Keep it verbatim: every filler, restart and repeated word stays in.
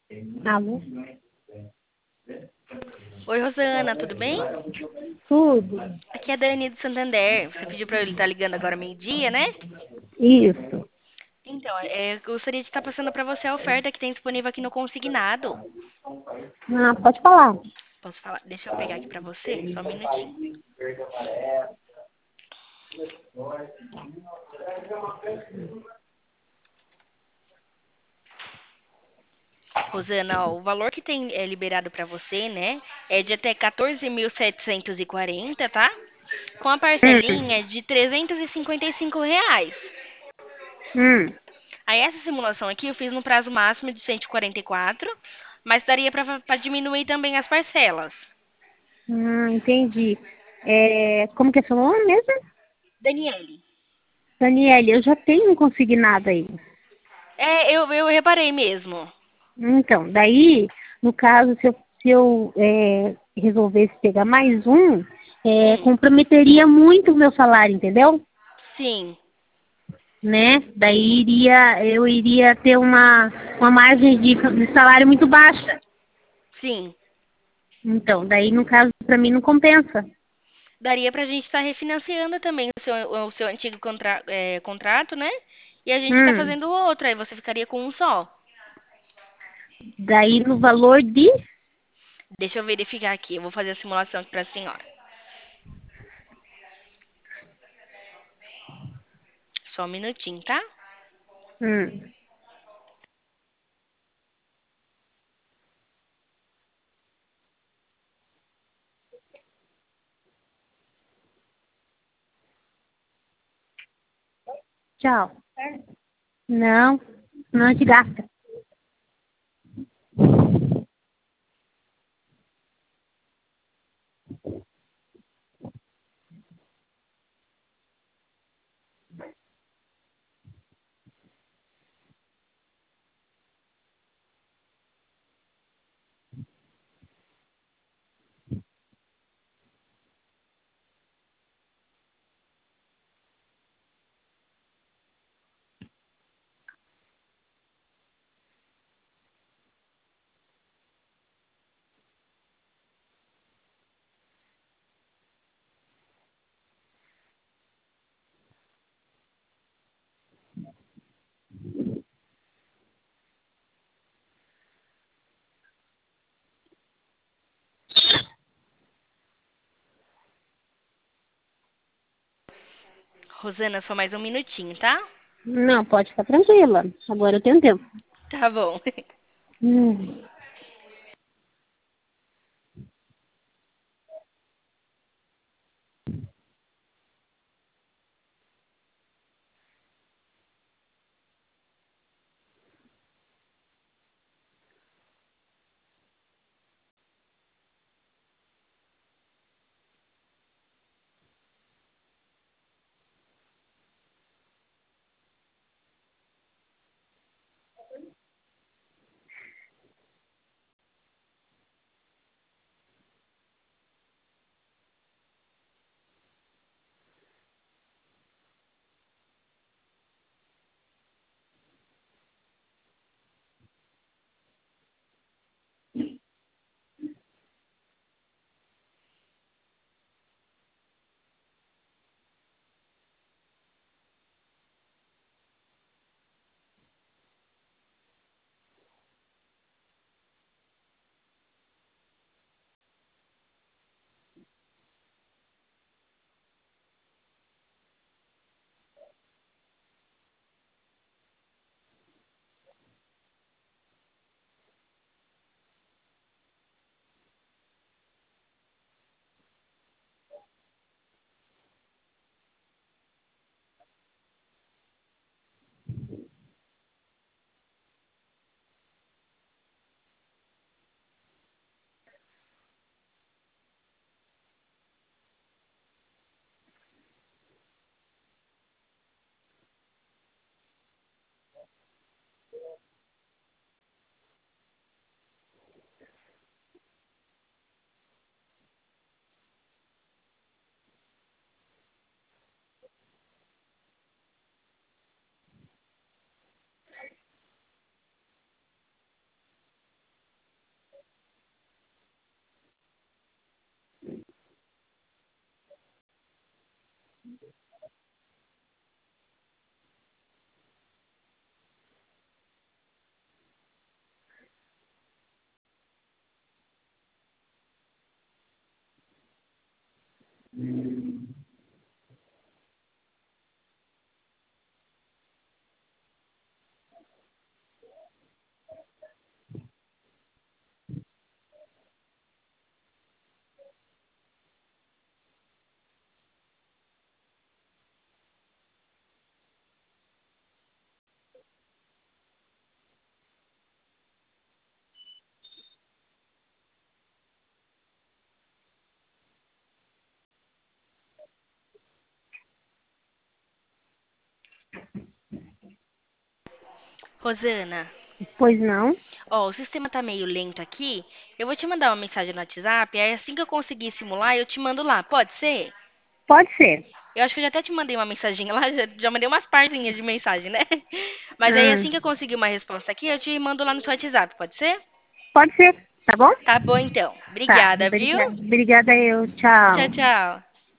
Alô? Oi, Rosana, tudo bem? Tudo? Aqui é a Dani do Santander. Você pediu pra eu estar ligando agora meio-dia, né? Isso. Então, é, eu gostaria de estar passando para você a oferta que tem disponível aqui no Consignado. Ah, pode falar. Posso falar? Deixa eu pegar aqui para você, só um minutinho. Rosana, ó, o valor que tem é, liberado para você, né, é de até quatorze mil setecentos e quarenta, tá? Com a Hum, parcelinha de trezentos e cinquenta e cinco reais. hum. Aí essa simulação aqui eu fiz no prazo máximo de cento e quarenta e quatro, mas daria para diminuir também as parcelas. Hum, entendi. É, como que é seu nome mesmo? Daniele. Daniele, eu já tenho um consignado aí. É, eu, eu reparei mesmo. Então, daí, no caso, se eu, se eu é, resolvesse pegar mais um, é, Hum, comprometeria muito o meu salário, entendeu? sim, Né? Daí iria, eu iria ter uma, uma margem de, de salário muito baixa. sim. Então, daí no caso para mim não compensa. Daria pra gente estar refinanciando também o seu, o seu antigo contra, é, contrato, né? E a gente tá Hum, fazendo outro, aí você ficaria com um só. daí no valor de, Deixa eu verificar aqui, eu vou fazer a simulação aqui pra senhora. Só um minutinho, tá? hum, tchau. Não, não te gasta. Rosana, só mais um minutinho, tá? Não, pode ficar tranquila. Agora eu tenho tempo. Tá bom. Hum. Rosana, Pois não? ó, o sistema tá meio lento aqui. Eu vou te mandar uma mensagem no WhatsApp, aí assim que eu conseguir simular, eu te mando lá, pode ser? Pode ser. Eu acho que eu já até te mandei uma mensagem lá, já, já mandei umas partezinhas de mensagem, né? Mas aí Hum, assim que eu conseguir uma resposta aqui, eu te mando lá no seu WhatsApp, pode ser? pode ser, tá bom? Tá bom então. Tá, Obrigada, viu? obrigada, obrigada eu. Tchau, Tchau. tchau.